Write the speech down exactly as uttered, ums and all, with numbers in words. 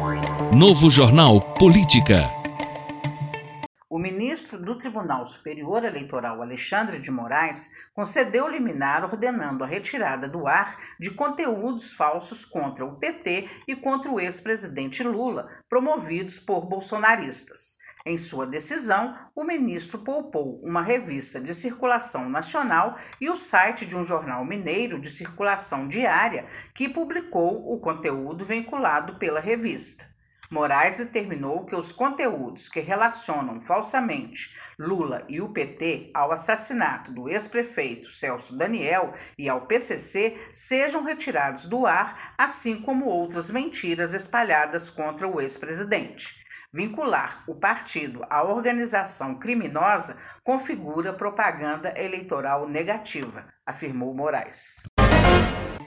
Novo Jornal Política. O ministro do Tribunal Superior Eleitoral, Alexandre de Moraes, concedeu liminar ordenando a retirada do ar de conteúdos falsos contra o P T e contra o ex-presidente Lula, promovidos por bolsonaristas. Em sua decisão, o ministro poupou uma revista de circulação nacional e o site de um jornal mineiro de circulação diária que publicou o conteúdo vinculado pela revista. Moraes determinou que os conteúdos que relacionam falsamente Lula e o P T ao assassinato do ex-prefeito Celso Daniel e ao P C C sejam retirados do ar, assim como outras mentiras espalhadas contra o ex-presidente. Vincular o partido à organização criminosa configura propaganda eleitoral negativa, afirmou Moraes.